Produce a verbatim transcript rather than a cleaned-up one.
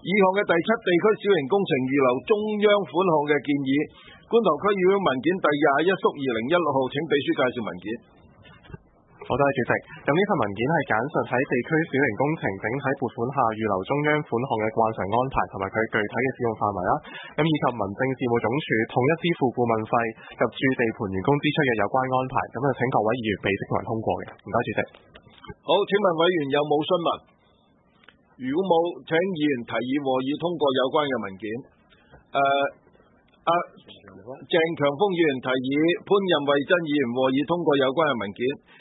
二項嘅第七地區小型工程預留中央款項嘅建議，觀塘區議會文件第廿一縮二零一六號，請秘書介紹文件。 好，多謝主席。咁呢份文件係簡述喺地區小型工程整體撥款下預留中央款項嘅慣常安排同埋佢具體嘅使用範圍啦。咁以及民政事務總署統一支付顧問費及駐地盤員工支出嘅有關安排。咁啊，請各位議員備悉同埋通過嘅。唔該，主席。 好，請問委員有冇詢問？如果冇，請議員提議和議通過有關嘅文件。誒、呃，阿、啊、鄭強鋒議員提議，潘任惠珍議員和議通過有關嘅文件。